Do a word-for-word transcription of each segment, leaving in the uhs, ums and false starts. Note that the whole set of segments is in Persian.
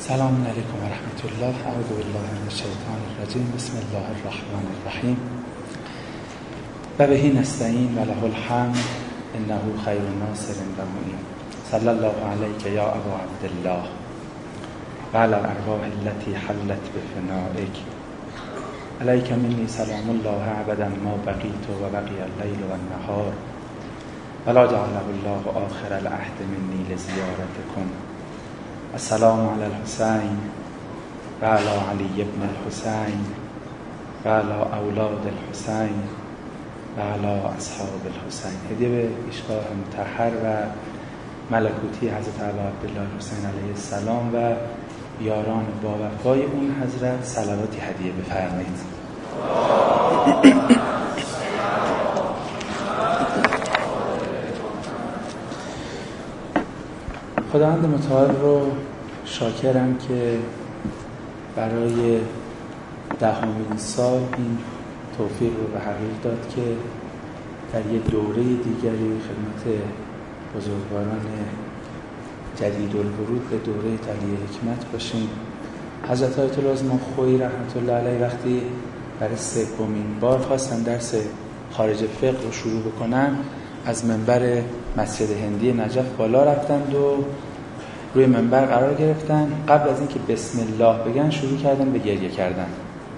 سلام علیکم و رحمت الله. اعوذ بالله من الشیطان الرجیم. بسم الله الرحمن الرحیم. و بهی نستعین و له الحمد انه خیر ناصر و معین. صلی الله علیک یا ابا عبدالله و علی الارواح التي حلت بفنائک. علیک منی سلام الله ابدا ما بقیت و بقی اللیل و النهار ولا جعله الله آخر العهد منی لزیارتکم. السلام علی الحسین و علی علی ابن الحسین و علی اولاد الحسین و علی اصحاب الحسین. هدیه به پیشگاه مطهر و ملکوتی حضرت ابا عبدالله الحسین علیه السلام و یاران با وفای اون حضرت صلواتی هدیه بفرمایید. خداوند متعال رو شاکرم که برای دهمین سال این توفیق رو به حقیق داد که در یک دوره دیگری خدمت بزرگواران جدیدالورود به دوره تلیه حکمت باشیم. حضرت آیت الله عظماخویی رحمت الله علیه وقتی برای سومین بار خواستن درس خارج فقه رو شروع بکنن، از منبر مسجد هندی نجف بالا رفتند و روی منبر قرار گرفتن. قبل از اینکه بسم الله بگن شروع کردن به گریه کردن.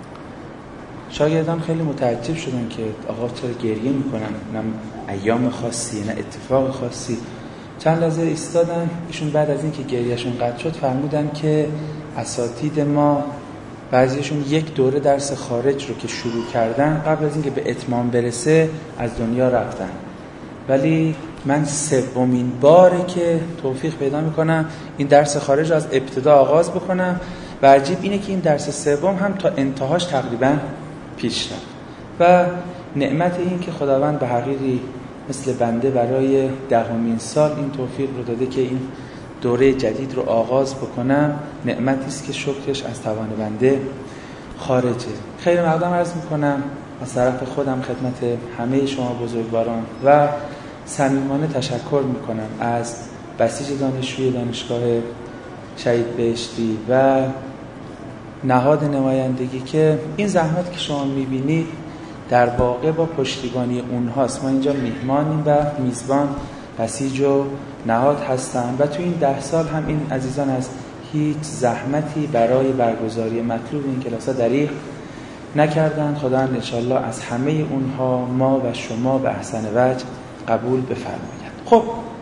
شاگردان خیلی متعجب شدن که آقا چرا گریه میکنن، نه ایام خاصی نه اتفاق خاصی. چند لحظه ایستادن. ایشون بعد از اینکه گریهشون قطع شد فرمودن که اساتید ما بعضیشون یک دوره درس خارج رو که شروع کردن قبل از اینکه به اتمام برسه از دنیا رفتن، ولی من سومین باره که توفیق پیدا میکنم این درس خارج رو از ابتدا آغاز بکنم و عجیب اینه که این درس سوم هم تا انتهاش تقریبا پیش رفت و نعمت این که خداوند به حقیقی مثل بنده برای دهمین سال این توفیق رو داده که این دوره جدید رو آغاز بکنم، نعمتی است که شکرش از توان بنده خارجه. خیلی مقدم عرض میکنم از طرف خودم خدمت همه شما بزرگواران و صمیمانه تشکر میکنم از بسیج دانشجوی دانشگاه شهید بهشتی و نهاد نمایندگی که این زحمت که شما میبینید در واقع با پشتیبانی اونهاست. ما اینجا میهمانیم و میزبان بسیج و نهاد هستن و تو این ده سال هم این عزیزان از هیچ زحمتی برای برگزاری مطلوب این کلاس‌ها دریغ نکردن. خداوند انشالله از همه اونها ما و شما به احسن وجه قبول بفرماید. خب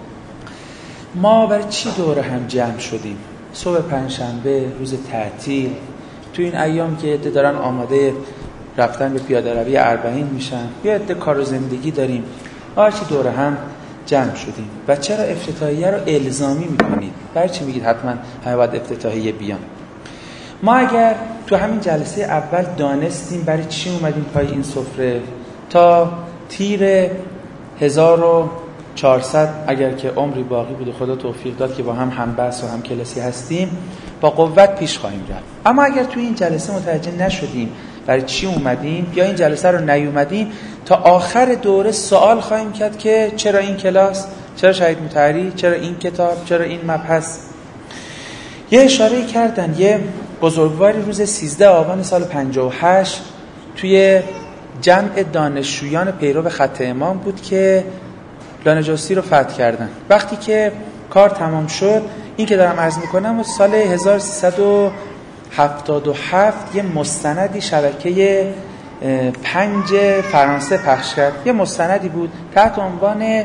ما برای چی دوره هم جمع شدیم؟ صبح پنجشنبه روز تعطیل، تو این ایام که عده دارن آماده رفتن به پیاده روی اربعین میشن، یا عده کار و زندگی داریم، ما چی دوره هم جمع شدیم و چرا افتتاحیه رو الزامی میکنید؟ برای چی میگید حتما همه باید افتتاحیه بیان؟ ما اگر تو همین جلسه اول دانستیم برای چی اومدیم پای این سفره، تا تیر هزار و چهارصد اگر که عمری باقی بود و خدا توفیق داد که با هم هم بحث و هم کلاسی هستیم، با قوت پیش خواهیم رفت. اما اگر تو این جلسه متوجه نشدیم برای چی اومدیم یا این جلسه رو نیومدیم، تا آخر دوره سوال خواهیم کرد که چرا این کلاس، چرا شهید مطهری، چرا این کتاب، چرا این مبحث. یه اشاره کردن یه بزرگواری روز سیزده آبان سال پنجاه و هشت توی جمع دانشجویان پیرو خط امام بود که لانجاستی رو فتح کردن. وقتی که کار تمام شد، این که دارم عرض میکنم سال هزار و سیصد و هفتاد و هفت یه مستندی شبکه پنج فرانسه پخش کرد. یه مستندی بود تحت عنوان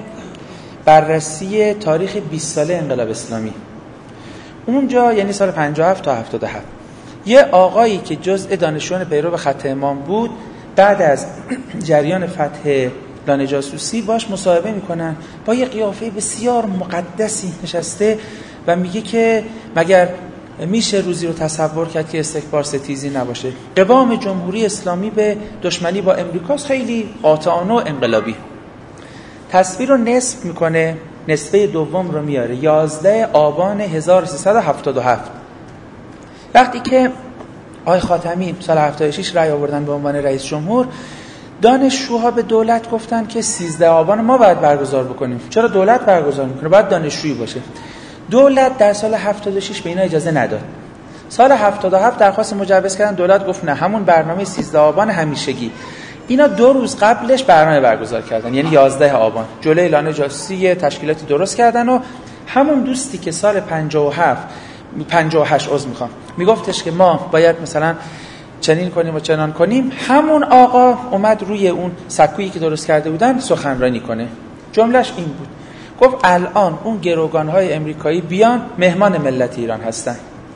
بررسی تاریخ بیست ساله انقلاب اسلامی. اونجا یعنی سال پنجاه و هفت تا هفتاد و هفت یه آقایی که جزء دانشجویان پیرو خط امام بود، بعد از جریان فتح لانه جاسوسی باش مصاحبه میکنن، با یه قیافه بسیار مقدسی نشسته و میگه که مگر میشه روزی رو تصور کرد که استکبار ستیزی نباشه؟ قوام جمهوری اسلامی به دشمنی با امریکاست، خیلی قاطعانه و انقلابی. تصویر رو نصف میکنه، نصفه دوم رو میاره، یازده آبان هزار و سیصد و هفتاد و هفت وقتی که آقای خاتمی سال هفتاد و شش رأی آوردن به عنوان رئیس جمهور، دانشجوها به دولت گفتن که سیزده آبان ما باید برگزار بکنیم. چرا دولت برگزار میکنه؟ باید دانشجویی باشه. دولت در سال هفتاد و شش به اینا اجازه نداد. سال هفتاد و هفت درخواست مجوز کردن، دولت گفت نه، همون برنامه سیزده آبان همیشگی. اینا دو روز قبلش برنامه برگزار کردن، یعنی یازده آبان جلوی لانه جاسوسی تشکیلاتی درست کردن و همون دوستی که سال پنجاه و هفت پنجاه و هشت عذر میخوام میگفتش که ما باید مثلا چنین کنیم و چنان کنیم، همون آقا اومد روی اون سکویی که درست کرده بودن سخنرانی کنه. جملهش این بود، گفت الان اون گروگان‌های امریکایی بیان مهمان ملت ایران هستن.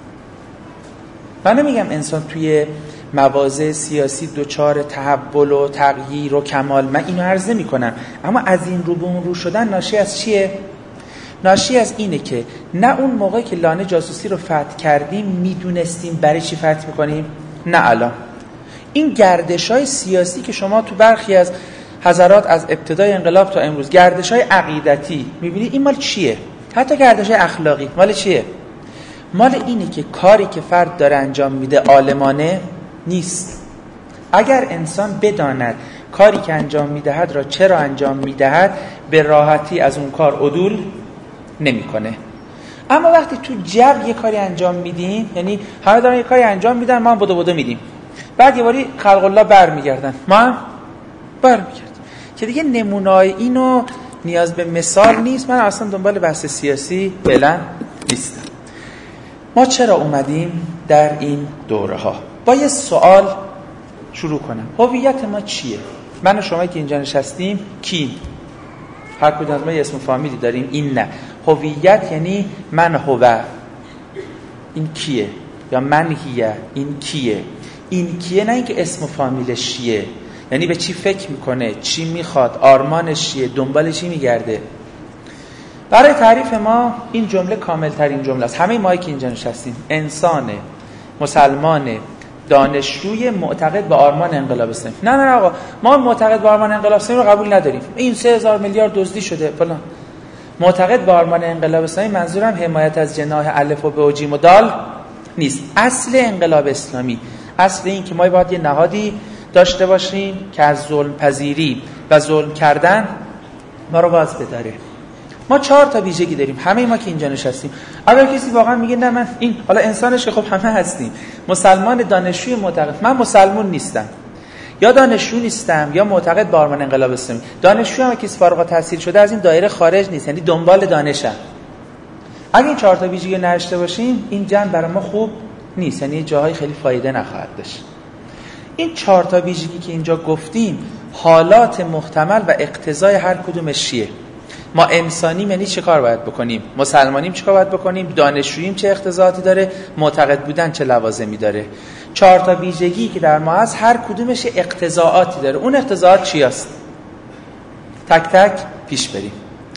من نمیگم انسان توی مواضع سیاسی دوچار تحول و تغییر و کمال، من اینو عرض نمی‌کنم، اما از این رو به اون رو شدن ناشی از چیه؟ ناشی از اینه که نه اون موقعی که لانه جاسوسی رو فتح کردیم میدونستیم برای چی فتح می‌کنیم، نه الان. این گردش‌های سیاسی که شما تو برخی از حضرات از ابتدای انقلاب تا امروز گردش‌های عقیدتی می‌بینید، این مال چیه؟ حتی گردش‌های اخلاقی مال چیه؟ مال اینه که کاری که فرد داره انجام میده عالمانه نیست. اگر انسان بداند کاری که انجام میدهد را چرا انجام میدهد، به راحتی از اون کار عدول نمیکنه. اما وقتی تو جو یه کاری انجام میدیم، یعنی همه دارن یه کاری انجام میدن، ما هم بدو بدو میدیم، بعد یه باری خلق الله برمیگردن، ما هم برمیگردیم، که دیگه نمونه‌ای اینو نیاز به مثال نیست. من اصلا دنبال بحث سیاسی فعلا نیستم. ما چرا اومدیم در این دوره ها؟ با یه سوال شروع کنم. هویت ما چیه؟ من و شما که اینجا نشستیم کی؟ هر کدوم از ما یه اسم فامیلی داریم، این نه. هویت یعنی من هو، این کیه؟ یا من هیه، این کیه؟ این کیه، نه اینکه اسم فامیلش چیه، یعنی به چی فکر میکنه، چی میخواد، آرمانش چیه، دنبال چی میگرده. برای تعریف ما این جمله کامل ترین جمله است. همه ما که اینجا نشستیم انسان مسلمان دانشجوی معتقد به آرمان انقلاب اسلامی. نه نه آقا، ما معتقد به آرمان انقلاب اسلامی رو قبول نداریم، این سه هزار میلیارد دزدی شده فلان. معتقد به آرمان انقلاب اسلامی منظورم حمایت از جناح الف و ب و جیم و دال نیست. اصل انقلاب اسلامی، اصل این که ما باید یه نهادی داشته باشیم که از ظلم پذیری و ظلم کردن ما رو باز بداره. ما چهار تا ویژگی داریم، همه ما که اینجا نشستیم. اگر کسی واقعا میگه نه من این، حالا انسانش که خب همه هستیم، مسلمان دانشجوی معتقد، من مسلمان نیستم، یا دانشجو نیستم یا معتقد به آرمان انقلاب اسلامی. دانشجو هم کسی فارغ التحصیل شده از این دایره خارج نیست، یعنی دنبال دانشم. اگه این چهار تا ویژگی نداشته باشیم، این جمع برای ما خوب نیست، یعنی جاهای خیلی فایده نخواهد داشت. این چهار تا ویژگی که اینجا گفتیم حالات محتمل و اقتضای هر کدومش چیه؟ ما انسانیم یعنی چه کار باید بکنیم، مسلمانیم چه کار باید بکنیم، دانشجوییم چه اقتضاعاتی داره، معتقد بودن چه لوازمی داره. چهار تا ویژگی که در ما هست هر کدومش اقتضاعاتی داره. اون اقتضاعات چی است؟ تک تک پیش بریم.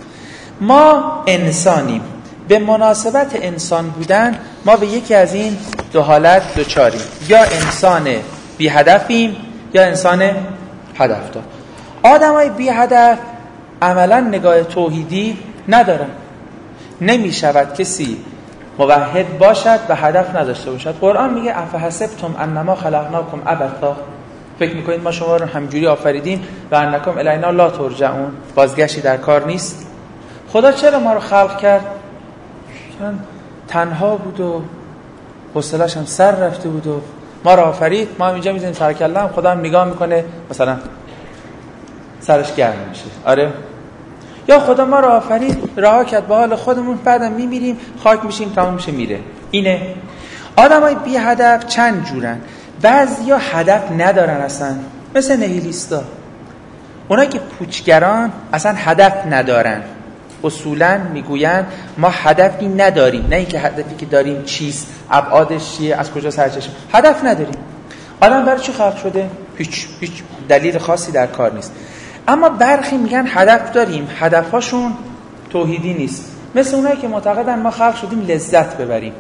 ما انسانیم، به مناسبت انسان بودن ما به یکی از این دو حالت دوچاریم، یا انسان بی هدفیم یا انسان هدفدار. آدمای بی هدف عملا نگاه توحیدی ندارن. نمی شود کسی موحد باشد و هدف نداشته باشد. قرآن میگه افحسبتم انما خلقناکم عبثا، فکر میکنید ما شما رو همجوری آفریدیم و انکم الینا لا ترجعون، بازگشتی در کار نیست. خدا چرا ما رو خلق کرد؟ چون تنها بود و حوصله‌اش هم سر رفته بود و ما رو آفرید، ما هم اینجا میزنیم سر کله، هم خدا هم نگاه میکنه مثلا سرش گرم میشه. آره، یا خدا ما رو آفرید رها کرد به حال خودمون، بعدم میمیریم خاک میشیم تمام میشه میره. اینه. آدمای بی هدف چند جورن. بعضیا هدف ندارن اصلا، مثل نیهیلیستا. اونایی که پوچگران اصلا هدف ندارن، اصولا میگوین ما هدفی نداریم، نه اینکه هدفی که داریم چیست، ابعادش چیه، از کجا سرچشمه، هدف نداریم. آدم برای چی خلق شده؟ هیچ هیچ دلیل خاصی در کار نیست. اما برخی میگن هدف داریم، هدفهاشون توحیدی نیست، مثل اونایی که معتقدن ما خلق شدیم لذت ببریم.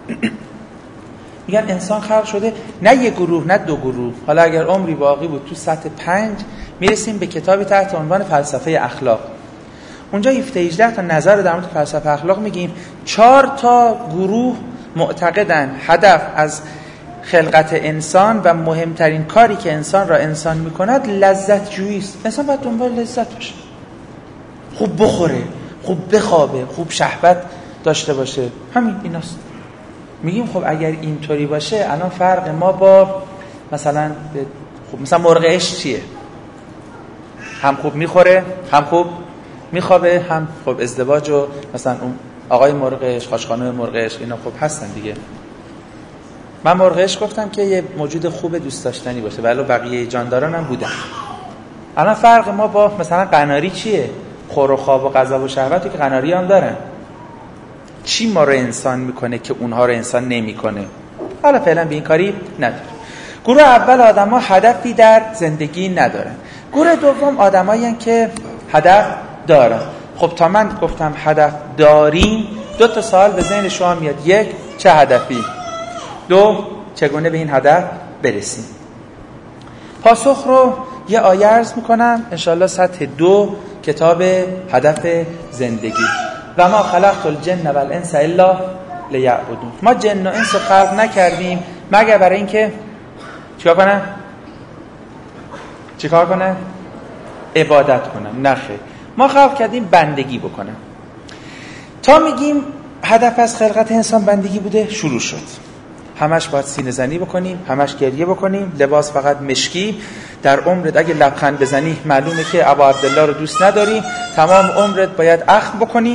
میگن انسان خلق شده نه یک گروه نه دو گروه. حالا اگر عمری باقی بود تو سطح پنج میرسیم به کتابی تحت عنوان فلسفه اخلاق. اونجا هفده هجده تا نظر در مورد فلسفه اخلاق میگیم. چهار تا گروه معتقدن هدف از خلقت انسان و مهمترین کاری که انسان را انسان میکند لذت جویی است. انسان باید دنبال لذت باشه، خوب بخوره، خوب بخوابه، خوب شهوت داشته باشه. همین ایناست. میگیم خب اگر اینطوری باشه الان فرق ما با مثلا خب مثلا مرغ عشق چیه؟ هم خوب میخوره، هم خوب میخوابه، هم خب ازدواج و مثلا اون آقای مرغ عشق، خاشخانه مرغ عشق اینا خب هستن دیگه. من مرغ عشق گفتم که یه موجود خوب دوست داشتنی باشه، ولی بقیه جانداران هم بودن. الان فرق ما با مثلا قناری چیه؟ خور و خواب و غضب و شهوتی که قناری هم دارن. چی ما رو انسان میکنه که اونها رو انسان نمیکنه؟ حالا فعلا به این کاری نداره. گروه اول آدما هدفی در زندگی ندارن. گروه دوم آدمایی هستن که هدف دارن. خب تا من گفتم هدف داریم، دو تا سوال به ذهن شما میاد. یک، چه هدفی؟ دو، چگونه به این هدف برسیم؟ پاسخ رو یه آیه عرض میکنم انشاءالله سطح دو کتاب هدف زندگی. و ما خلقت الجن و الانس الا لیعبدون. ما جن و انس رو خلق نکردیم مگر برای اینکه چیکار کنن؟ چیکار کنن؟ عبادت کنن. نه خیر، ما خلق کردیم بندگی بکنن. تا میگیم هدف از خلقت انسان بندگی بوده، شروع شد. همش باید سینه زنی بکنیم، همش گریه بکنیم، لباس فقط مشکی. در عمرت اگه لبخند بزنی معلومه که ابا عبدالله رو دوست نداری. تمام عمرت باید اخم بکنی.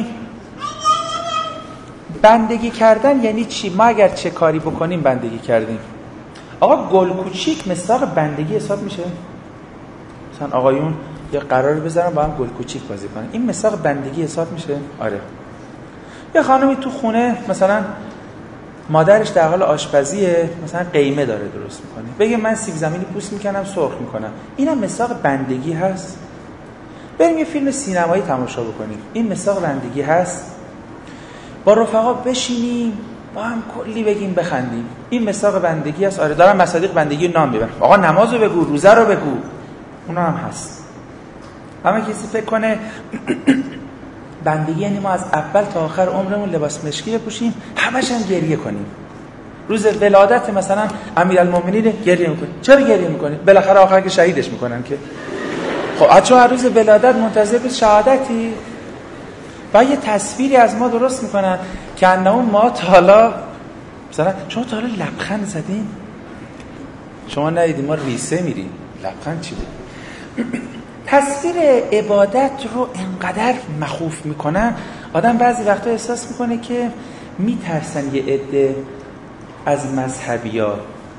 بندگی کردن یعنی چی؟ ما اگر چه کاری بکنیم بندگی کردیم. آقا گل کوچیک مصداق بندگی حساب میشه؟ مثلا آقایون یه قراری بذارن با هم گل کوچیک بازی کنن، این مصداق بندگی حساب میشه؟ آره. یه خانمی تو خونه مثلا مادرش در حال آشپزیه، مثلا قیمه داره درست میکنه، بگه من سیب زمینی پوست میکنم سرخ میکنم، اینم مصداق بندگی هست؟ بریم یه فیلم سینمایی تماشا بکنیم، این مصداق بندگی هست؟ با رفقا بشینیم با هم کلی بگیم بخندیم، این مصداق بندگی هست؟ آره. دارم مصادیق بندگی نام میبرم، آقا نمازو بگو، روزه رو بگو، اونا هم هست. اما کسی فکر کنه بندگی یعنی ما از اول تا آخر عمرمون لباس مشکی بپوشیم، همش هم گریه کنیم. روز ولادت مثلا امیرالمومنین گریه میکنه. چرا گریه میکنه؟ بالاخره آخر که شهیدش میکنن که. خب چون هر روز ولادت منتظر به شهادتی و یه تصویری از ما درست میکنن که انه ما تا حالا مثلا شما تا حالا لبخند زدین؟ شما ندیدین ما ریسه میریم. لبخند چی بود؟ تصویر عبادت رو انقدر مخوف میکنن آدم بعضی وقتا احساس میکنه که میترسن یه عده از مذهبی‌ها.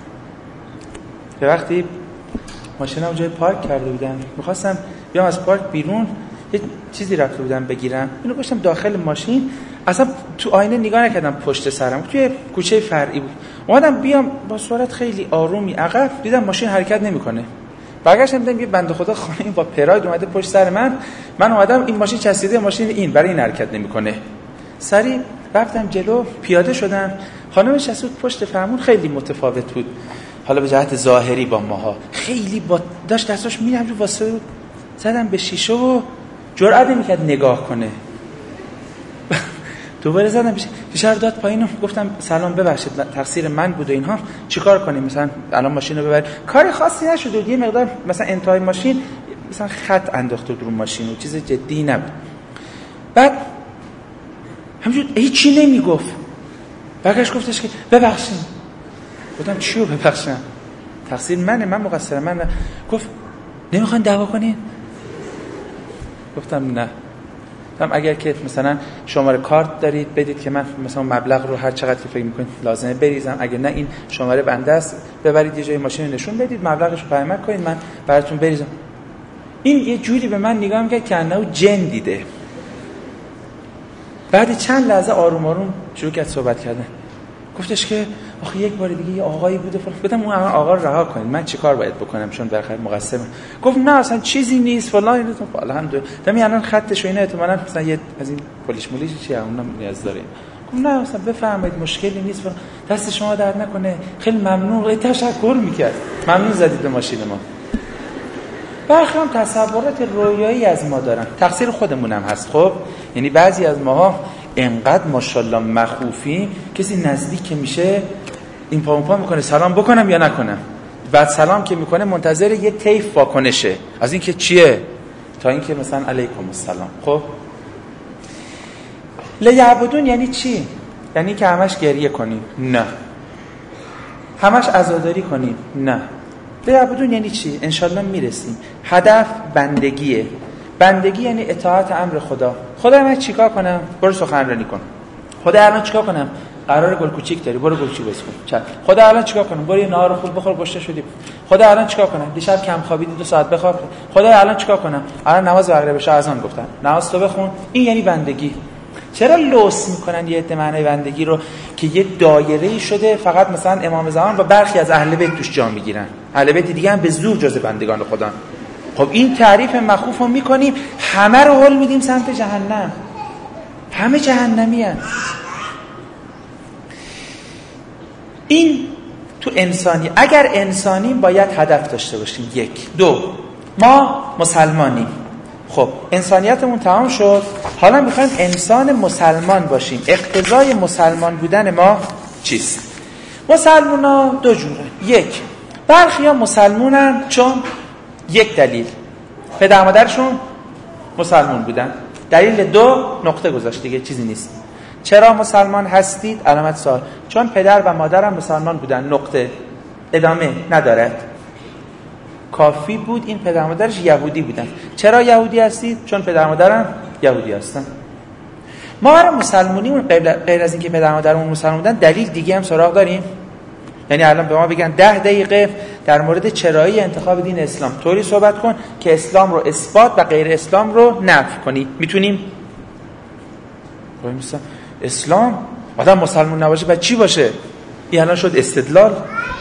یه وقتی ماشینم جای پارک کرده بودم، میخواستم بیام از پارک بیرون، یه چیزی رفته بودم بگیرم، اینو گذاشتم داخل ماشین، اصلا تو آینه نگاه نکردم پشت سرم، توی کوچه فرعی بود. اومدم بیام با سرعت خیلی آرومی عقب، دیدم ماشین حرکت نمیکنه. برگشتم دیدم یه بنده خدا خانمی با پراید اومده پشت سر من، من اومدم این ماشین چسبیده ماشین این، برای این حرکت نمیکنه. سریع رفتم جلو، پیاده شدم، خانم نشسته پشت فرمون، خیلی متفاوت بود حالا به جهت ظاهری با ماها، خیلی با داشت دستاش میرم رو واسه زدم به شیشه و جرئت نمیکرد نگاه کنه. دوباره زدم شیشه رو داد پایین و گفتم سلام ببخشید تقصیر من بود و اینها، چیکار کنیم مثلا الان ماشین رو ببر؟ کاری خاصی نشد، یه مقدار مثلا انتهای ماشین مثلا خط انداخته رو ماشین و چیز جدی نبود. بعد همینجور هیچی نمیگفت، برگشت گفتش که ببخشید. گفتم چیو ببخشم؟ تقصیر منه، من مقصرم، من. گفت نمیخواین دعوا کنین؟ گفتم نه. گفتم اگر که مثلا شماره کارت دارید بدید که من مثلا مبلغ رو هر چقدر که فکر میکنید لازمه بریزم، اگه نه این شماره بنده است ببرید یه جای ماشین نشون بدید مبلغش رو پیمک کنید من براتون بریزم. این یه جوری به من نگاه میکرد که انه جن دیده. بعد چند لحظه آروم آروم شروع کرد صحبت کردن. گفتش که آخه یک بار دیگه یه آقایی بوده فلان. گفتم اون آقا رو رها کنید، من چیکار باید بکنم چون بالاخره مقصرم. گفت نه اصلا چیزی نیست فلان. گفتم الحمدلله. دمی الان خطش و اینا احتمالاً مثلا یه از این پلیش مولیش چیه اونم نیاز داره. گفت نه اصلا بفرمایید مشکلی نیست فلان. دست شما درد نکنه، خیلی ممنون، تشکر میکرد، ممنون زدید به ماشین ما. برخی هم تصورات رویایی از ما دارن، تقصیر خودمونم هست. خب یعنی بعضی از ماها انقدر ماشاءالله مخوفی، کسی نزدیک که میشه این پا پا میکنه سلام بکنم یا نکنم، بعد سلام که میکنه منتظر یه طیف واکنشه از این که چیه تا این که مثلا علیکم السلام. خب لیعبدون یعنی چی؟ یعنی که همش گریه کنیم؟ نه. همش عزاداری کنیم؟ نه. بیعبدون یعنی چی؟ انشالله میرسیم. هدف بندگیه. بندگی یعنی اطاعت امر خدا. خدا من چیکار کنم؟ برو سخنرانی کن. خدا الان چیکار کنم؟ قرار گل کوچیک داری، برو گل کوچیک بسکن. خدا الان چیکار کنم؟ برو یه نهار خوب بخور، گشته شدی. خدا الان چیکار کنم؟ دیشب کم خوابیدی، دو ساعت بخواب. خدا الان چیکار کنم؟ الان نماز مغرب بشه اذان گفتن، نماز تو بخون. این یعنی بندگی. چرا لوس میکنن یه عده معنای بندگی رو که یه دایره‌ای شده فقط مثلا امام زمان با برخی از اهل بیت توش جا میگیرن، اهل بیت دیگه هم به زور جز بندگان خدا. خب این تعریف مخوف رو میکنیم، همه رو هل میدیم سمت جهنم، همه جهنمی هست. این تو انسانی، اگر انسانیم باید هدف داشته باشیم. یک. دو، ما مسلمانیم. خب انسانیتمون تمام شد، حالا میخوایم انسان مسلمان باشیم. اقتضای مسلمان بودن ما چیست؟ مسلمان ها دو جوره. یک، برخی ها مسلمونن چون یک دلیل، پدر مادرشون مسلمان بودن. دلیل دو، نقطه گذاشت دیگه، چیزی نیست. چرا مسلمان هستید؟ علامت سوال. چون پدر و مادرم مسلمان بودن، نقطه، ادامه ندارد. کافی بود این پدر مادرش یهودی بودن. چرا یهودی هستید؟ چون پدر مادرم یهودی هستن. ما برای مسلمونیمون غیر از این که پدر مادرمون مسلمان بودن دلیل دیگه هم سراغ داریم؟ یعنی الان به ما بگن ده دقیقه در مورد چرایی انتخاب دین اسلام طوری صحبت کن که اسلام رو اثبات و غیر اسلام رو نفی کنی، میتونیم؟ وای میسا اسلام آدم مسلمان نباشه بعد چی باشه؟ این الان شد استدلال.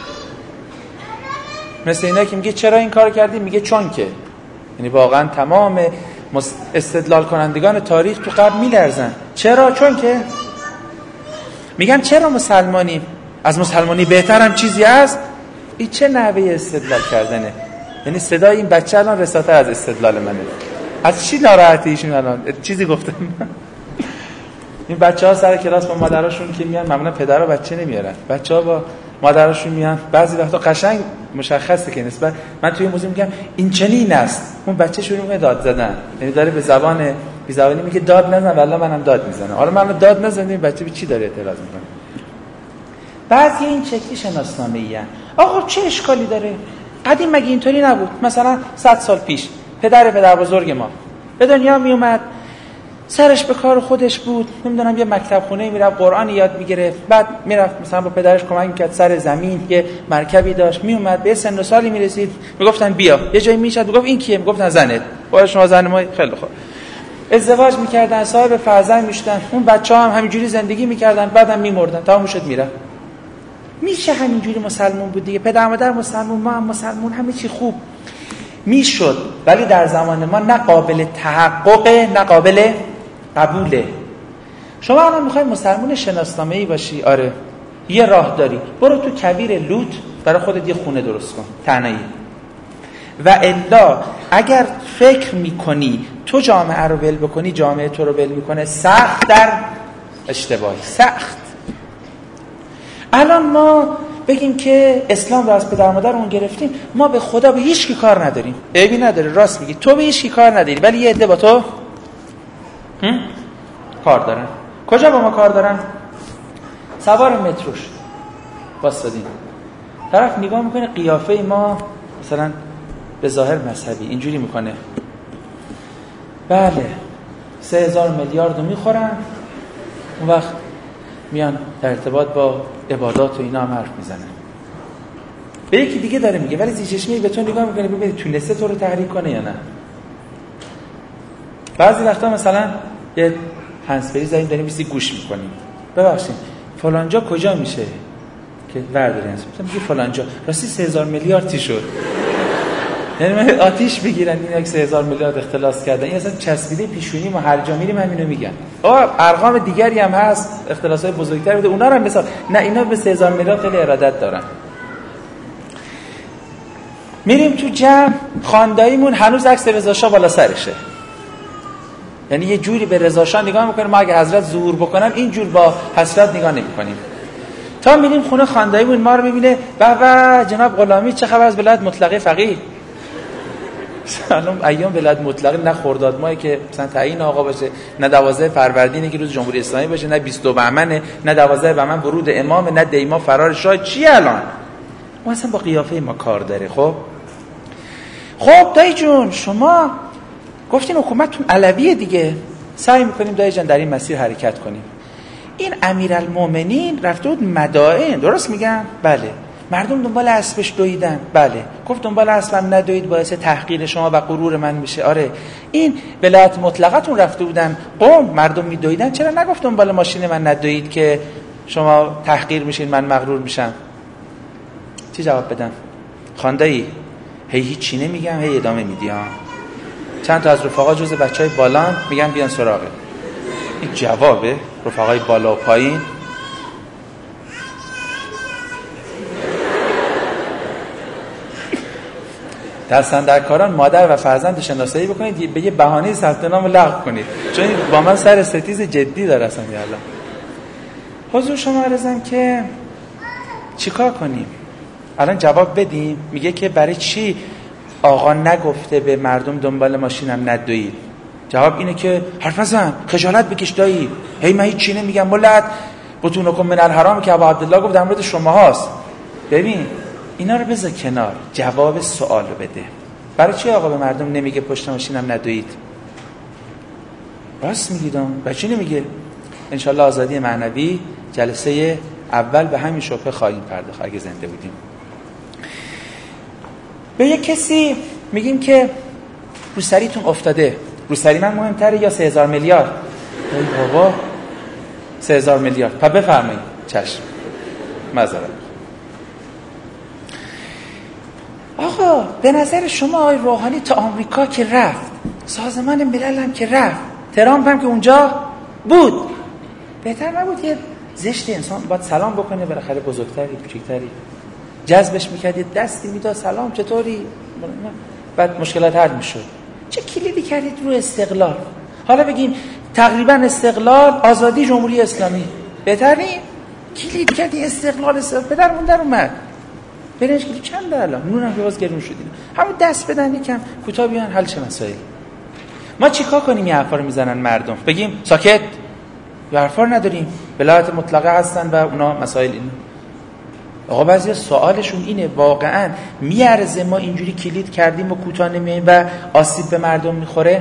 مثل اینا که میگه چرا این کار کردی، میگه چون که. یعنی واقعا تمام استدلال کنندگان تاریخ تو قبل میلرزن. چرا؟ چون که. میگن چرا مسلمانیم؟ از مسلمانی بهتر هم چیزی هست؟ این چه نحوه استدلال کردنه؟ یعنی صدای این بچه الان رساتر از استدلال منه. از چی ناراحتی ایشون الان؟ چیزی گفتم؟ این بچه‌ها سر کلاس با مادراشون که میان، معمولا پدرها بچه نمیارن، بچه‌ها با مادراشون میان، بعضی وقتا قشنگ مشخصه که نسبت من توی موضوع میگم این چنین است، اون بچه شروع میکنه داد زدن، یعنی داره به زبان بی زبانی میگه داد نزن، والله منم داد میزنم. حالا من داد نزنم، بچه به چی داره اعتراض میکنه؟ بعضی این شکلی شناسنامه‌ای ان. آقا چه اشکالی داره؟ قدیم مگه اینطوری نبود؟ مثلا صد سال پیش پدر پدر بزرگ ما به دنیا می اومد، سرش به کار خودش بود، نمیدونم یه مکتب خونه میرفت قرآن یاد میگرفت، بعد میرفت مثلا با پدرش کمک میکرد سر زمین، یه مرکبی داشت، میومد به سن و سالی میرسید، میگفتن بیا، یه جایی میشد، میگفت این کیه؟ میگفتن زنت. وای شما زن ما. خیلی خوب. ازدواج میکردن، صاحب فرزند میشدن، اون بچه‌ها هم همینجوری زندگی میکردن، بعدم میمردن، تمام شد میره. میشه همینجوری مسلمون بود دیگه، پدر مادر مسلمون، ما هم مسلمون، همه چی خوب میشد. ولی در زمان ما نه قابل تحقق نه قابل قبوله. شما الان میخوای مسلمون شناسنامه‌ای باشی؟ آره، یه راه داری، برو تو کویر لوط برای خودت یه خونه درست کن تنهایی. و الا اگر فکر میکنی تو جامعه رو ول بکنی، جامعه تو رو ول میکنه، سخت در اشتباهی، سخت. الان ما بگیم که اسلام رو از پدر مادرمون گرفتیم، ما به خدا به هیچ کی کار نداریم. عیبی نداره، راست میگی، تو به هیچ کی کار نداری، ولی یه عده با تو هم؟ کار دارن. کجا با ما کار دارن؟ سوار متروش واسطین، طرف نگاه میکنه قیافه ما مثلا به ظاهر مذهبی اینجوری میکنه، بله سه هزار میلیارد رو میخورن، اون وقت میان در ارتباط با عبادات و اینا هم حرف میزنن. به یکی دیگه داره میگه، ولی زیچشمی به تو نگاه میکنه ببینید تونسته تو رو تحریک کنه یا نه. بعضی وقتا مثلا یه هندزفری زدیم داریم بیسی گوش میکنیم، ببخشید فلانجا کجا میشه که ورداری هست، مثلا میگه فلانجا، راستی سه هزار میلیاردی شد. یعنی آتیش بگیرن اینا که سه هزار میلیارد اختلاس کردن، این اصلا چسبیده پیشونی ما، هر جا میریم همینو میگن. آ ارقام دیگری هم هست، اختلاسات بزرگتر بوده، اونا رو هم مثلا نه، اینا به سه هزار میلیارد خیلی ارادت دارن. میریم تو جمع، خانداییمون هنوز عکس رضا شاه بالا سرشه، یعنی یه جوری به رضا شاه نگاه میکنیم ما اگه حضرت ظهور بکنن اینجور با حسرت نگاه نمیکنیم. تا میریم خونه خانداییمون ما رو میبینه، بابا جناب غلامی چه خبر از ولایت مطلقه فقیه، الان ایام ولایت مطلقه نه خرداد ماهی که مثلا تعیین آقا باشه، نه دوازده فروردینی که روز جمهوری اسلامی باشه، نه بیست و دو بهمن، نه دوازده بهمن ورود امام، نه دیما فرار شاه. چی الان؟ اون اصلا با قیافه ما کار داره. خب خب دایی جون شما گفتین حکومتتون علویه دیگه، سعی میکنیم دایی جان در این مسیر حرکت کنیم. این امیرالمومنین رفته بود مدائن، درست میگم؟ بله. مردم دنبال اسبش دویدن، بله. گفت دنبال اسبم ندوید باعث تحقیر شما و غرور من میشه. آره. این ولایت مطلقتون رفته بودن قم، مردم میدویدن، چرا نگفت دنبال ماشین من ندوید که شما تحقیر میشین من مغرور میشم؟ چی جواب بدم؟ خاندایی هی هیچی نمیگم، هی ادامه میدی ها. چند تا از رفقا جز بچهای بالان میگن بیان سراغه. این جوابه رفقای بالا و پایین. دستن در کاران مادر و فرزند شناسایی بکنید، به یه بهانه ثبت نام لغو کنید، چون با من سر ستیز جدی داره اصلا. یالا حضور شما عرضم که چیکار کنیم الان؟ جواب بدیم. میگه که برای چی آقا نگفته به مردم دنبال ماشینم ندوید؟ جواب اینه که حرف نزن، خجالت بکش دایی، هی من هیچ چی نمیگم، ملت بطونکم من الحرام که ابا عبدالله گفت در مورد شما هاست. ببین اینا رو بذار کنار، جواب سوال رو بده. برای چی آقا به مردم نمیگه پشت ماشینم ندوید؟ راست میگیدم، برای چی نمیگه؟ انشالله آزادی معنوی جلسه اول به همین شبهه خواهیم پرداخت اگه زنده بودیم. به یک کسی میگیم که روسریتون افتاده، روسری من مهمتره یا سه هزار میلیارد؟ ای بابا سه هزار میلیارد. پس بفرمایید. چشم معذرت. آقا به نظر شما آقای روحانی تا آمریکا که رفت، سازمان ملل هم که رفت، ترامپ هم که اونجا بود، بهتر نبود یه زشت انسان باید سلام بکنه بالاخره بزرگتری کوچیکتری جذبش میکرد، یه دستی میداد سلام چطوری، بعد مشکلات حل میشد. چه کلیدی کردید رو استقلال؟ حالا بگیم تقریبا استقلال آزادی جمهوری اسلامی، بهتر نیم؟ کلید کردی استقلال استقلال پدر مون در اومد. برنج کیلو چنده الان؟ نونم که باز گرون شد. همون دست بدن یکم کوتاه بیان حل چه مسائل. ما چیکار کنیم؟ این حرفا رو میزنن مردم، بگیم ساکت؟ یا حرفا رو نداریم، ولایت مطلقه هستن و اونا مسائل این. آقا بعضی سوالشون اینه واقعا میارزه ما اینجوری کلید کردیم و کوتاه نمیایم و آسیب به مردم میخوره؟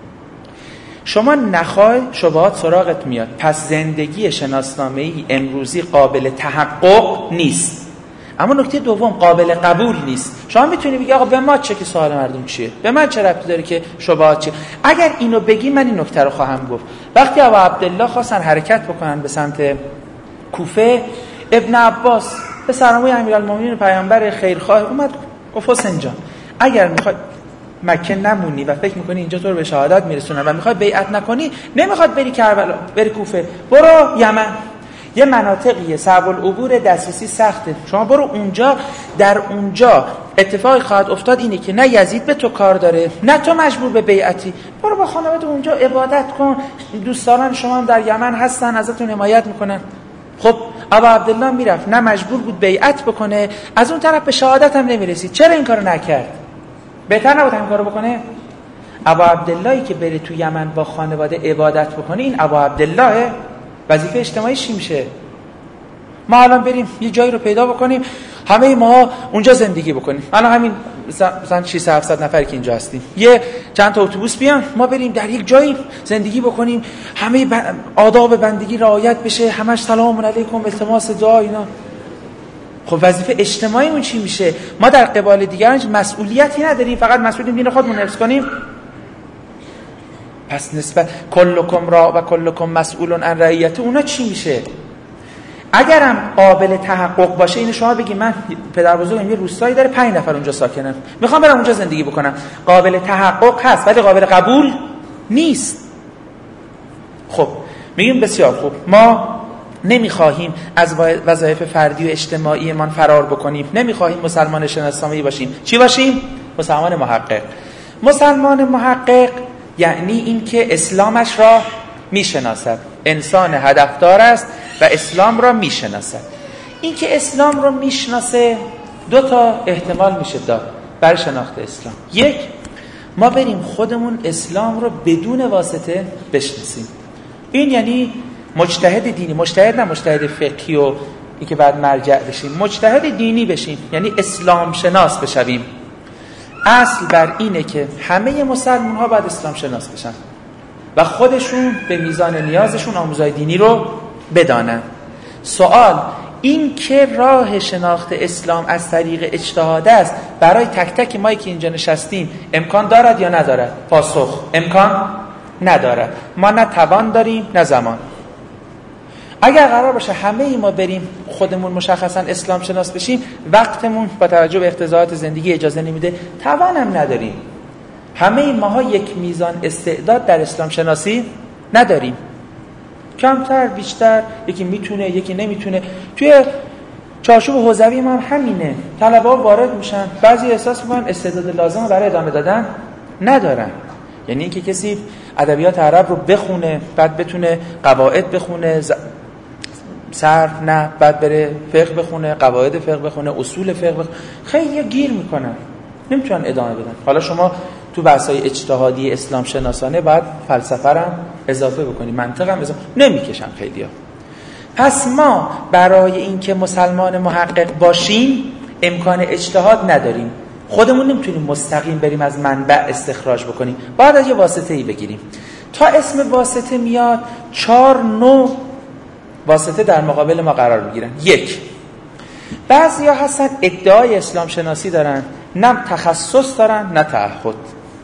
شما نخوای شبهات سراغت میاد. پس زندگی شناسنامه‌ای امروزی قابل تحقق نیست. اما نکته دوم قابل قبول نیست. شما میتونی بگی آقا به ما چه که سوال مردم چیه؟ به من چه ربطی داره که شبهات چیه؟ اگر اینو بگی من این نکته رو خواهم گفت. وقتی ابا عبدالله خواستن حرکت بکنن به سمت کوفه، ابن عباس به سرمایه امیرالمومنین پیامبر خیرخواه اومد گفت حسین جان اگر میخوای مکه نمونی و فکر میکنی اینجا تو رو به شهادت میرسونن و میخوای بیعت نکنی، نمیخواد بری کربلا، بری کوفه، برو یمن. یه مناطقیه صعب العبور، دسترسی سخته، شما برو اونجا. در اونجا اتفاقی خواهد افتاد اینه که نه یزید به تو کار داره، نه تو مجبور به بیعتی، برو با خانواده اونجا عبادت کن، دوستان شما هم در یمن هستن ازتون حمایت میکنن. خب ابا عبدالله میرفت، نه مجبور بود بیعت بکنه، از اون طرف به شهادت هم نمیرسید. چرا این کارو نکرد؟ بهتر نبود همین کارو بکنه؟ ابا عبداللهی که بره تو یمن با خانواده عبادت بکنه، این ابا عبدالله وظیفه اجتماعیش چی میشه؟ ما الان بریم یه جایی رو پیدا بکنیم همه ما اونجا زندگی بکنیم. الان همین مثلا ششصد هفتصد نفری که اینجا هستیم، یه چند تا اتوبوس بیان ما بریم در یک جایی زندگی بکنیم، همه آداب بندگی رعایت بشه، همش سلام علیکم، التماس دعا، اینا. خب وظیفه اجتماعیمون چی میشه؟ ما در قبال دیگران مسئولیتی نداریم، فقط مسئولیم دین خودمون حفظ کنیم. پس نسبت کلکم را و کلکم مسئول عن رعیته، اونا چی میشه؟ اگرم قابل تحقق باشه، این شما بگی من پدر بزرگم یه روستایی داره پنج نفر اونجا ساکنن، میخوام برم اونجا زندگی بکنم، قابل تحقق هست ولی قابل قبول نیست. خب میگیم بسیار خوب، ما نمیخواهیم از وظایف فردی و اجتماعی من فرار بکنیم، نمیخواهیم مسلمان شناسنامه‌ای باشیم. چی باشیم؟ مسلمان محقق. مسلمان محقق یعنی این که اسلامش را میشناسد، انسان هدفدار است و اسلام را میشناسد. این که اسلام را میشناسه دو تا احتمال میشه داد برای شناخت اسلام. یک، ما بریم خودمون اسلام رو بدون واسطه بشناسیم. این یعنی مجتهد دینی، مجتهد نه مجتهد فقهی و این که بعد مرجع بشیم، مجتهد دینی بشیم، یعنی اسلام شناس بشویم. اصل بر اینه که همه مسلمان ها باید اسلام شناس بشن و خودشون به میزان نیازشون آموزهای دینی رو بدانن. سوال این که راه شناخت اسلام از طریق اجتهاد است برای تک تک ما که اینجا نشستیم امکان دارد یا ندارد؟ پاسخ امکان ندارد. ما نه توان داریم نه زمان. اگر قرار باشه همه ای ما بریم خودمون مشخصا اسلام شناس بشیم، وقتمون با توجه به اقتضاعات زندگی اجازه نمیده، توانم نداریم. همه ای ماها یک میزان استعداد در اسلام شناسی نداریم، کمتر بیشتر، یکی میتونه یکی نمیتونه. توی چارچوب حوزوی ما هم همینه، طلبه ها وارد میشن، بعضی احساس میکنن استعداد لازم برای ادامه دادن ندارن. یعنی اینکه کسی ادبیات عرب رو بخونه بعد بتونه قواعد بخونه، ز... صرف نه، بعد بره فقه بخونه، قواعد فقه بخونه، اصول فقه بخونه، خیلی گیر میکنن، نمیتونن ادامه بدن. حالا شما تو بحث‌های اجتهادی اسلام شناسانه بعد فلسفه رو اضافه بکنی، منطق هم اضافه نمیکشن خیلیا. پس ما برای اینکه مسلمان محقق باشیم امکان اجتهاد نداریم، خودمون نمیتونیم مستقیم بریم از منبع استخراج بکنیم، باید از یه واسطه‌ای بگیریم. تا اسم واسطه میاد چهار نوع واسطه در مقابل ما قرار میگیرن. یک، بعضیا هستن ادعای اسلام شناسی دارن، نه تخصص دارن نه تعهد.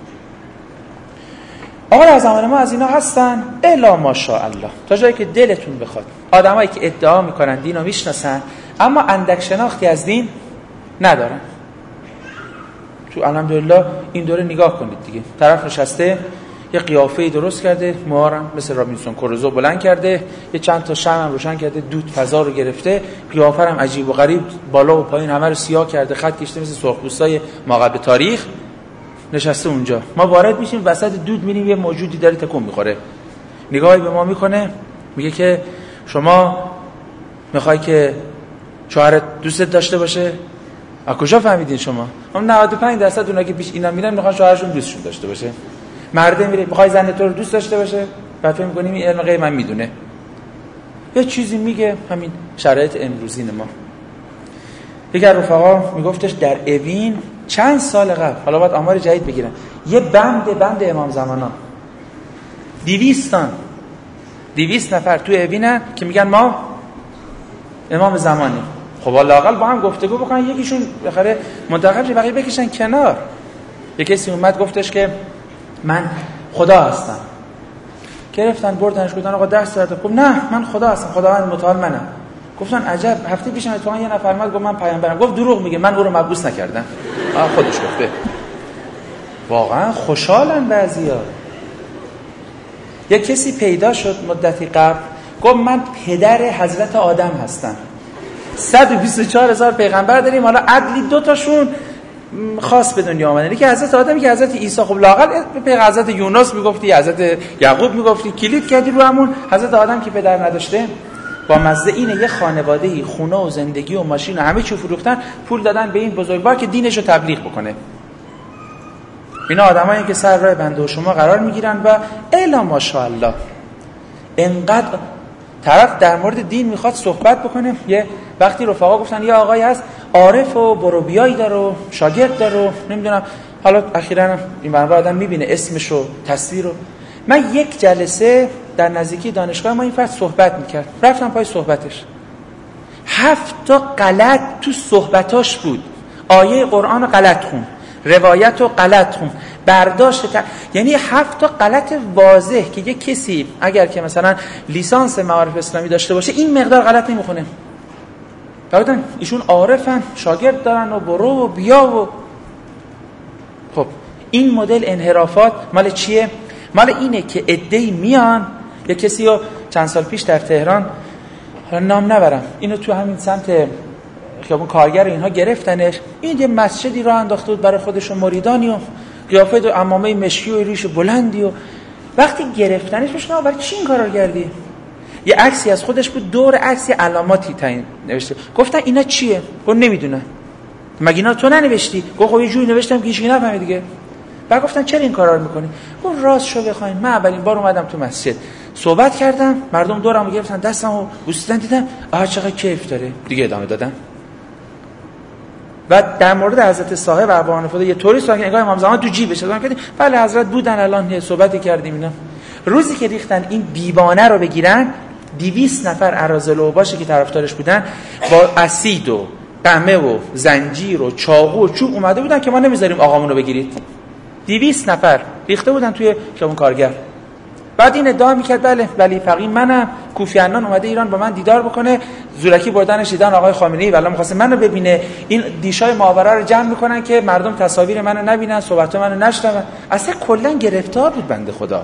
آقا در زمان ما از اینا هستن الا ماشاءالله، تا جایی که دلتون بخواد. آدمایی که ادعا میکنن دین رو میشناسن اما اندک شناختی از دین ندارن. تو الحمدلله این دوره نگاه کنید دیگه، طرف نشسته یه قیافه‌ای درست کرده، موهارم مثل رابینسون کروزو بلند کرده، یه چند تا شمع هم روشن کرده، دود فضا رو گرفته، قیافه هم عجیب و غریب، بالا و پایین همه رو سیاه کرده، خط کشیده مثل سرخپوستای ما قبل تاریخ، نشسته اونجا. ما وارد میشیم وسط دود می‌بینیم یه موجودی داره تکون می‌خوره، نگاهی به ما میکنه، میگه که شما میخوای که شوهرت دوستت داشته باشه؟ از کجا فهمیدین شما؟ هم نود و پنج درصد اونایی که پیش اینا میرن میخوان شوهرشون دوستشون داشته باشه. مرده میره میخوای زن تو رو دوست داشته باشه؟ بعد فکر می‌کنیم این علم غیب من میدونه. یه چیزی میگه، همین شرایط امروزین ما. دیگر رفقا میگفتش در اوین چند سال قبل، حالا باید آمار جدید بگیرن، یه بند بند امام زمانان دویستان دویست نفر تو اوینن که میگن ما امام زمانی. خب لااقل با هم گفتگو بکنن، یکیشون بخره منتخب شه، بقیه بکشن کنار. یه کسی اومد گفتش که من خدا هستم، گرفتن بردنش گفتن آقا درس داد. گفت نه من خدا هستم، خداوند متعال منم. گفتن عجب، هفته پیش تو یه نفر اومد گفت من پیامبرم. گفت دروغ میگه، من او رو مبعوث نکردم. آ خودش گفته. واقعا خوشحالن بعضیا. یه کسی پیدا شد مدتی قبل گفت من پدر حضرت آدم هستم، صد و بیست و چهار هزار پیغمبر داریم، حالا عدلی دو تاشون خاص به دنیا آمدن، که حضرت آدم که حضرت عیسی. خب لااقل به حضرت یونس میگفتی، حضرت یعقوب میگفتی، کلید کردی رو همون حضرت آدم که پدر نداشته. با مزه اینه یه خانواده‌ای خونه و زندگی و ماشین و همه چی فروختن، پول دادن به این بزرگوار که دینش رو تبلیغ بکنه. اینا آدمایی که سر راه بنده و شما قرار میگیرن و الا ماشاءالله انقدر طرف در مورد دین میخواد صحبت بکنه. یه وقتی رفقا گفتن یه آقایی هست عارف و بروبیایی داره و شاگرد داره و نمیدونم، حالا اخیراً این برنامه آدم میبینه اسمش و تصویر رو. من یک جلسه در نزدیکی دانشگاه ما این فرد صحبت میکرد، رفتم پای صحبتش، هفت تا غلط تو صحبتاش بود. آیه قرآن رو غلط خون، روایت رو غلط خون، برداشت تا... یعنی هفت تا غلط واضح که یک کسی اگر که مثلا لیسانس معارف اسلامی داشته باشه این مقدار غلط نمیخونه. ببینن ایشون عارفن، شاگرد دارن و برو و بیا و خب این مدل انحرافات مال چیه؟ مال اینه که عده‌ای میان. یک کسی رو چند سال پیش در تهران، نام نبرم، اینو تو همین سمت خیابون کارگر اینها گرفتنش، این یه مسجدی راه انداخته بود برای خودش و مریدانی و قیافه و عمامه مشکی و ریش بلندی، و وقتی گرفتنش بهش گفتن برای چی این کارا رو کردی؟ یه عکسی از خودش بود، دور عکسی علاماتی تعیین نوشته. گفتن اینا چیه؟ گفت نمیدونم. مگه اینا تو ننوشتی؟ گفت خب یه جوری نوشتم که هیچ کی نفهمید دیگه. بعد گفتن چرا این کارا رو میکنی؟ گفت راستشو بخواید من اولین بار اومدم تو مسجد صحبت کردم، مردم دورم رو گرفتن دستمو بوسیدن، دیدم آها چقدر کیف داره، دیگه ادامه دادم. و در مورد حضرت صاحب ارواحان فدا یه طوری صحبت انگار امام زمان تو جیبش دادن کردیم بله حضرت بودن الان یه صحبتی کردیم اینا. روزی که ریختن این دیوانه رو بگیرن، دویست نفر اراذل و اوباشی که طرفدارش بودن با اسید و قمه و زنجیر و چاقو و چوب اومده بودن که ما نمیذاریم آقامون رو بگیرید. دویست نفر ریخته بودن توی خیابون کارگر. بعد این ادعا میکرد بله ولی فقیه منم، کوفی عنان اومده ایران با من دیدار بکنه، زورکی بردنش دیدن آقای خامنه‌ای والله می‌خواسته منو ببینه، این دیشای ماورا رو جمع میکنن که مردم تصاویر منو نبینن، صحبت منو نشنون. اصلا کلا گرفتار بود بنده خدا.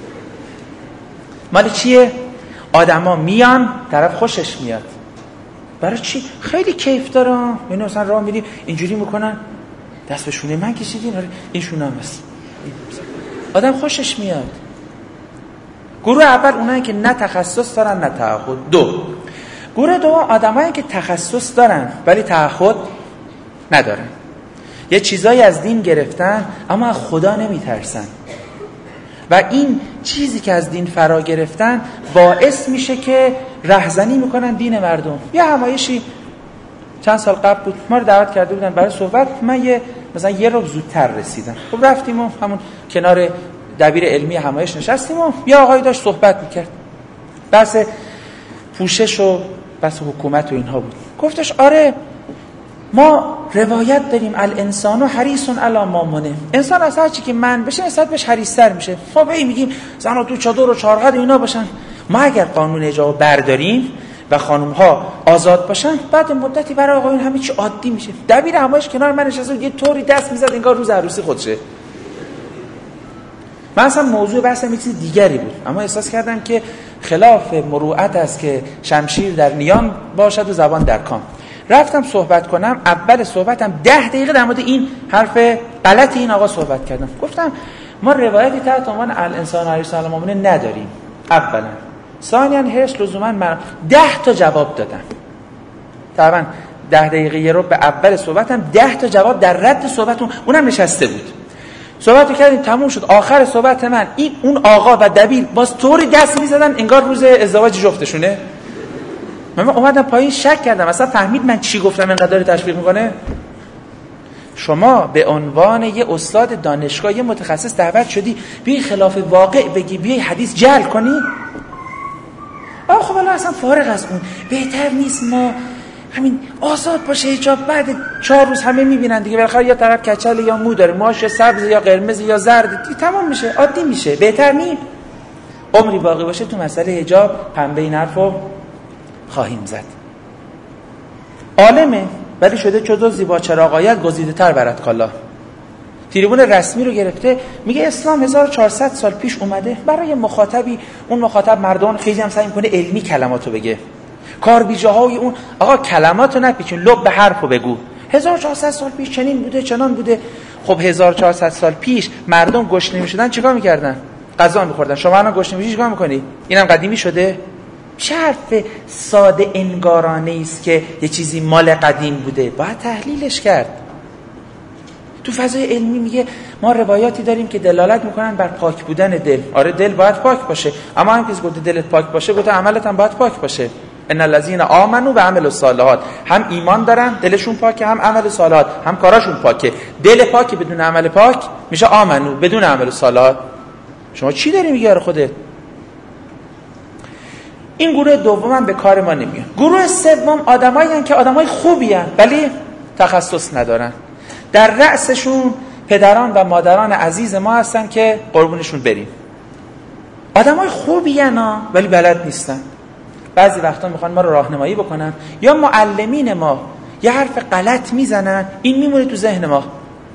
مال چیه؟ آدما میان طرف خوشش میاد. برای چی؟ خیلی کیف داره. یعنی مثلا راه میری اینجوری میکنن دست به شونه من کشیدین، آره این شونه هم هست. آدم خوشش میاد. گروه اول اونایی که نه تخصص دارن نه تعهد. دو گروه دوم آدمایی که تخصص دارن ولی تعهد ندارن. یه چیزایی از دین گرفتن اما از خدا نمیترسن و این چیزی که از دین فرا گرفتن باعث میشه که رهزنی میکنن دین مردم. یه همایشی چند سال قبل بود ما رو دعوت کرده بودن برای صحبت، من یه مثلا یه رو زودتر رسیدم. خب رفتیم و همون کنار دبیر علمی همایش نشستیم و یه آقایی داشت صحبت میکرد، بحث پوشش و بحث حکومت و اینها بود. گفتش آره ما روایت داریم الانسان و حریص علی ما منه، انسان از هر چی که من بشه نسبت بهش حریص‌تر میشه. ما به این میگیم زنا تو چادر و چارقد اینا باشن. ما اگر قانون حجاب برداریم و خانم‌ها آزاد باشن بعد مدتی برای آقایون همه چی عادی میشه. دبیر همایش کنار من نشسته یه طوری دست میزد انگار روز عروسی خودشه. من اصلا موضوع بحثم یه چیز دیگری بود اما احساس کردم که خلاف مروءت است که شمشیر در نیام باشد و زبان در کام. رفتم صحبت کنم، اول صحبتم ده دقیقه در مورد این حرف غلط این آقا صحبت کردم. گفتم ما روایتی تحت عنوان الانسان حریص علی ما منه نداریم. اولا ثانیاً هرش لزوما من ده تا جواب دادم. طبعا ده دقیقه یه رو به اول صحبتم ده تا جواب در رد صحبتون اونم نشسته بود. صحبت کردیم تموم شد. آخر صحبت من این اون آقا و دبیر باز طوری دست می‌زدن انگار روز ازدواج جفتشونه. من اومدم پایین شک کردم اصلا فهمید من چی گفتم اینقدر تشویق میکنه. شما به عنوان یه استاد دانشگاه یه متخصص دعوت شدی بیای خلاف واقع بگی، بیای حدیث جعل کنی. آخه خب الان اصلا فارغ از اون بهتر نیست ما همین آزاد باشه حجاب، بعد چهار روز همه میبینن دیگه بالاخره یا طرف کچل یا مو داره، موهاش سبز یا قرمز یا زرد، دیگه تمام میشه، عادی میشه. بهتر نی عمری باقی باشه تو مسئله حجاب پنبه این حرفو خواهیم زد. عالمه ولی شده چطور زیبا چراغایت گزیده تر برد کالا. تریبون رسمی رو گرفته میگه اسلام هزار و چهارصد سال پیش اومده برای مخاطبی، اون مخاطب مردان خیلی هم سعی میکنه علمی کلماتو بگه، کار بیجاهای اون آقا کلماتو نپیچون، لب به حرفو بگو. هزار و چهارصد سال پیش چنین بوده چنان بوده. خب هزار و چهارصد سال پیش مردم گشنه میشدن چیکار میکردن؟ غذا میخوردن. شما الان گشنه میشی چیکار میکنی؟ اینم قدیمی شده؟ چه حرف ساده انگارانه است که یه چیزی مال قدیم بوده، باید تحلیلش کرد. تو فضای علمی میگه ما روایاتی داریم که دلالت میکنن بر پاک بودن دل. آره دل باید پاک باشه، اما هم کسی گفته دلت پاک باشه گفته عملت هم باید پاک باشه. ان الذين آمنوا و عملوا الصالحات، هم ایمان دارن دلشون پاکه، هم عمل صالحات هم کاراشون پاکه. دل پاک بدون عمل پاک میشه آمنو بدون عمل صالحات. شما چی داری میگی برای خودت؟ این گروه دوم به کار ما نمیاد. گروه سوم آدمایی هستند که آدمای خوبی هستند ولی تخصص ندارن. در رأسشون پدران و مادران عزیز ما هستن که قربونشون بریم. آدمای خوبی هستند ولی بلد نیستن. بعضی وقتا میخوان ما رو راهنمایی بکنن یا معلمین ما یه حرف غلط میزنن، این میمونه تو ذهن ما.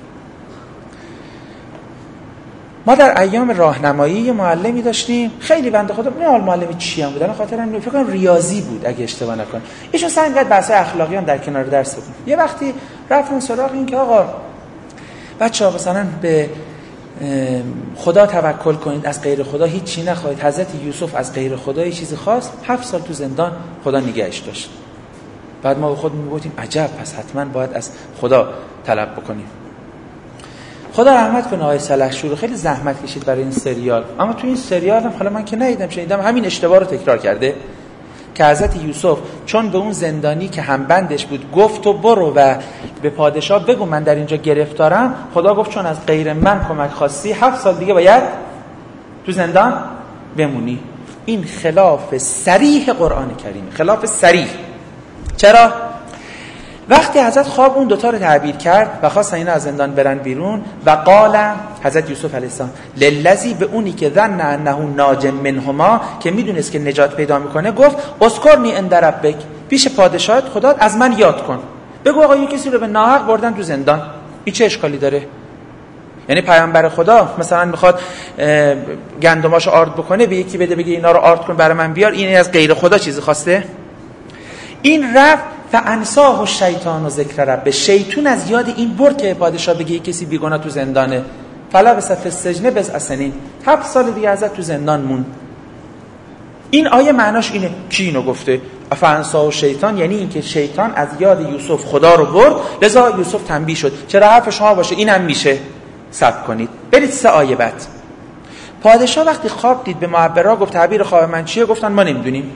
ما در ایام راهنمایی یه معلمی داشتیم خیلی بنده خدا، نه حال معلمی چی هم بود، الان خاطرم فکر کنم ریاضی بود اگه اشتباه نکنم. ایشون سعی کرد بحث اخلاقی هم در کنار درس بکنه. یه وقتی رفتن سراغ این که آقا بچه‌ها مثلا به خدا توکل کنید، از غیر خدا هیچ چی نخواهید. حضرت یوسف از غیر خدا یه چیزی خواست، هفت سال تو زندان خدا نگهش داشت. بعد ما به خود میگفتیم عجب، پس حتما باید از خدا طلب بکنیم. خدا رحمت کنه آقای سلحشور، خیلی زحمت کشید برای این سریال، اما تو این سریال هم حالا من که ندیدم شنیدم همین اشتباه رو تکرار کرده که حضرت یوسف چون به اون زندانی که همبندش بود گفت و برو و به پادشاه بگو من در اینجا گرفتارم، خدا گفت چون از غیر من کمک خواستی هفت سال دیگه باید تو زندان بمونی. این خلاف صریح قرآن کریم، خلاف صریح. چرا؟ وقتی حضرت خواب اون دوتا رو تعبیر کرد و خواستن اینا از زندان برن بیرون و قال حضرت یوسف علیه السلام للذی، به اونی که ظن انه ناج منهما، که میدونست که نجات پیدا میکنه، گفت اذکرنی عند ربک، پیش پادشاهت خدا از من یاد کن. بگو آقا یه کسی رو به ناحق بردن تو زندان، این چه اشکالی داره؟ یعنی پیامبر خدا مثلا میخواد گندماشو آرد بکنه، به یکی بده بگه اینا رو آرد کن برای من بیار، این از غیر خدا چیزی خواسته؟ این رفت فانساه الشیطان و ذکر رب، شیطان از یاد این برد که پادشاه بگه کسی بیگناه تو زندانه. فلبث فی السجن بضع سنین، هفت سال دیگه ازت تو زندان مون. این آیه معناش اینه. کی اینو گفته؟ فانساه الشیطان، یعنی اینکه شیطان از یاد یوسف خدا رو برد، لذا یوسف تنبیه شد. چرا حرف شما باشه این هم میشه. صبر کنید برید سه آیه بعد. پادشاه وقتی خواب دید به معبرا گفت تعبیر خواب من چیه؟ گفتن ما نمیدونیم.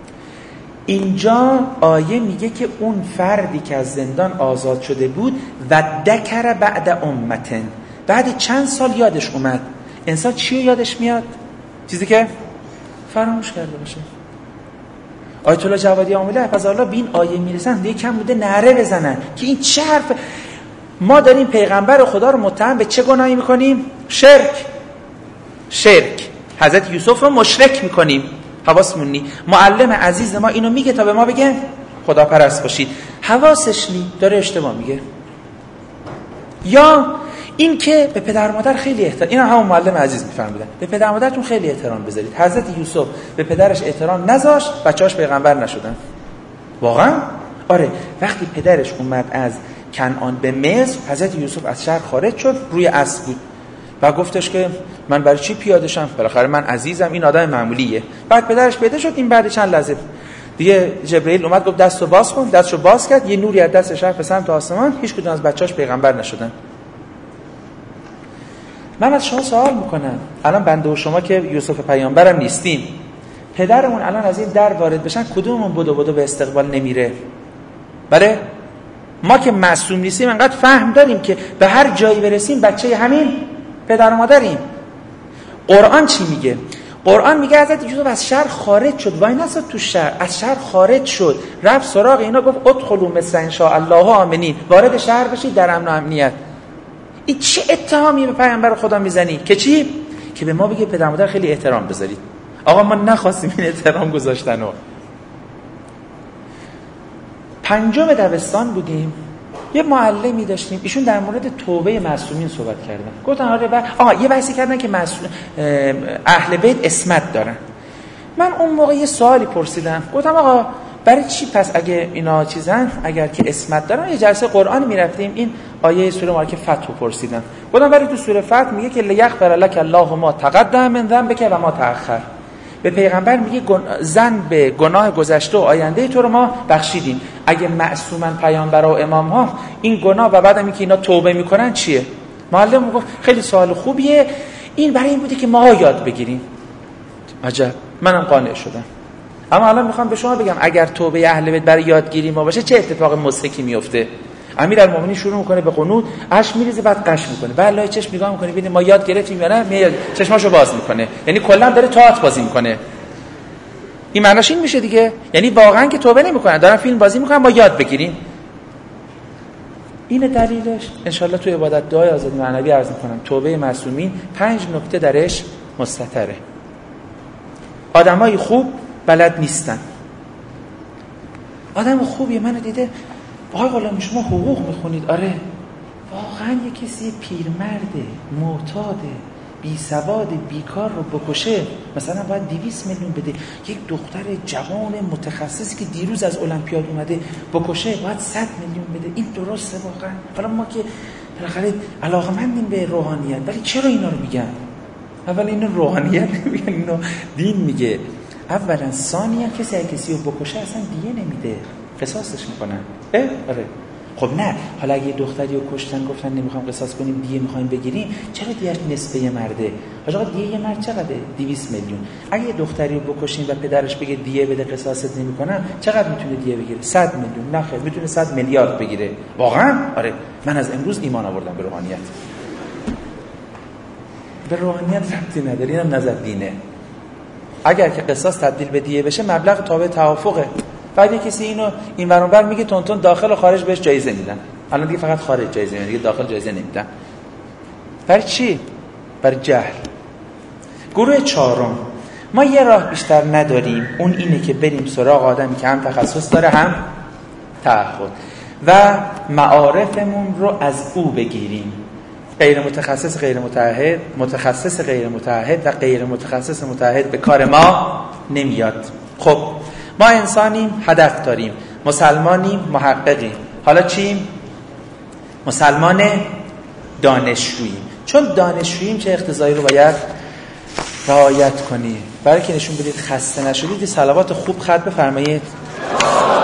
اینجا آیه میگه که اون فردی که از زندان آزاد شده بود و دکر بعد امتن، بعد چند سال یادش اومد. انسان چی یادش میاد؟ چیزی که فراموش کرده باشه. آیت الله جوادی آموله حفظه‌الله به این آیه میرسن دیگه کم بوده نعره بزنن که این چه حرف. ما داریم پیغمبر خدا رو متهم به چه گناهی میکنیم؟ شرک. شرک. حضرت یوسف رو مشرک میکنیم. حواسمون نی. معلم عزیز ما اینو میگه تا به ما بگه خدا پرست باشید، حواسش نی، داره اشتباه میگه. یا این که به پدر مادر خیلی احترام، اینا همون معلم عزیز میفرمودن، به پدر مادرتون خیلی احترام بذارید. حضرت یوسف به پدرش احترام نذاشت، بچه‌اش پیغمبر نشدن. واقعا آره، وقتی پدرش اومد از کنعان به مصر، حضرت یوسف از شهر خارج شد، روی اسب بود و گفتش که من برای چی پیاده شم؟ بالاخره من عزیزم، این آدم معمولیه. بعد پدرش پیدا شد، این بعد چند لحظه دیگه جبرئیل اومد گفت دستو باز کن، دستشو باز کرد، یه نوری از دستش رفت به سمت آسمان. هیچ کدوم از بچه‌اش پیغمبر نشدن. من از شما سوال میکنم، الان بنده و شما که یوسف پیامبرم نیستیم، پدرمون الان از این در وارد بشن، کدوممون بدو بدو به استقبال نمیره؟ بله؟ ما که معصوم نیستیم، انقدر فهم داریم که به هر جایی برسیم بچه همین پدر و مادریم. قرآن چی میگه؟ قرآن میگه حضرت یوسف از شهر خارج شد، وای نساد تو شهر، از شهر خارج شد، رفت سراغ اینا، گفت ادخلوا مصر ان شاء الله آمنین، وارد شهر بشید در امن و امنیت. این چه اتهامی به پیامبر خدا میزنی؟ که چی؟ که به ما بگه پدر مادر خیلی احترام بذارید. آقا ما نخواستیم این احترام گذاشتنو. پنجم دبستان بودیم، یه معلمی داشتیم، ایشون در مورد توبه معصومین صحبت کردن. گفتن آره بعد آها یه بحثی کردن که معصوم اهل بیت عصمت دارن. من اون موقع یه سوالی پرسیدم، گفتم آقا برای چی پس اگه اینا چیزن، اگر که عصمت دارن، یه جلسه قرآن میرفتیم، این آیه سوره مبارکه فتح رو پرسیدم. گفتم برای تو سوره فتح میگه که لیغفر لک الله ما تقدم من ذنبک و ما تأخر. به پیغمبر میگه زن به گناه گذشته و آینده تو رو ما بخشیدیم. اگه معصومن پیامبرا و امام ها این گناه و بعدم اینکه اینا توبه میکنن چیه؟ معلم گفت خیلی سوال خوبیه، این برای این بوده که ما یاد بگیریم. عجب، منم قانع شدم. اما الان میخوام به شما بگم اگر توبه اهل بیت برای یادگیری ما باشه چه اتفاق مضحکی میفته. امیرالمومنین شروع میکنه به قنوت، اشک میریزه، بعد قش میکنه، بعد لای چشم نگاه میکنه ببین ما یاد گرفتیم یا نه، میاد چشماشو باز میکنه، یعنی کلا داره تئاتر بازی میکنه. این معناش این میشه دیگه، یعنی واقعا که توبه نمیکنن، دارن فیلم بازی میکنن ما یاد بگیریم. این دلیلش ان شاء الله تو عبادت دعای آزادی معنوی عرض میکنم، توبه معصومین پنج نکته درش مستتره. آدمای خوب بلد نیستن. آدم خوبی منو دیده، آقای غلامی شما حقوق میخونید؟ آره. واقعا یه کسی پیرمرده، معتاده، بی سواد، بیکار رو بکشه، مثلا باید دویست میلیون بده. یک دختر جوان متخصصی که دیروز از المپیاد اومده بکشه باید صد میلیون بده. این درسته واقعا؟ حالا ما که بالاخره علاقمندیم به روحانیت، ولی چرا اینا رو میگن؟ اول اینو روحانیت نمیگن، اینو دین میگه. اولا ثانیا کسی اگه کسی رو بکشه اصلا دیگه نمیده، قصاصش میکنن. اه آره. خب نه، حالا اگه دختری رو کشتن گفتن نمیخوام قصاص کنیم دیه میخوایم بگیریم، چرا دیهش نصفه مرده؟ حاج آقا دیه یه مرد چقدره؟ دویست میلیون. اگه یه دختری رو بکشیم و پدرش بگه دیه بده قصاصت نمیکنم، چقدر میتونه دیه بگیره؟ صد میلیون. نه خیر، میتونه صد میلیارد بگیره. واقعا؟ آره، من از امروز ایمان آوردم به روحانیت. به روحانیت ربطی نداره، اینم نظر دینه. اگر که قصاص تبدیل به دیه بشه مبلغ تابع توافقه. بعد کسی اینو این ور اون ور میگه تون تون داخل و خارج بهش جایزه میدن. الان دیگه فقط خارج جایزه میدن، دیگه داخل جایزه نمیدن. برای چی؟ برای جهل. گروه چهارم، ما یه راه بیشتر نداریم، اون اینه که بریم سراغ آدمی که هم تخصص داره هم تعهد و معارفمون رو از او بگیریم. غیر متخصص غیر متعهد، متخصص غیر متعهد و غیر متخصص متعهد به کار ما نمیاد. خب ما انسانیم، هدف داریم، مسلمانیم، محققیم. حالا چیم؟ مسلمان دانشجوییم. چون دانشجوییم چه اقتضایی رو باید رعایت کنیم؟ برای که نشون بدید خسته نشدید، صلوات خوب خط بفرمایید.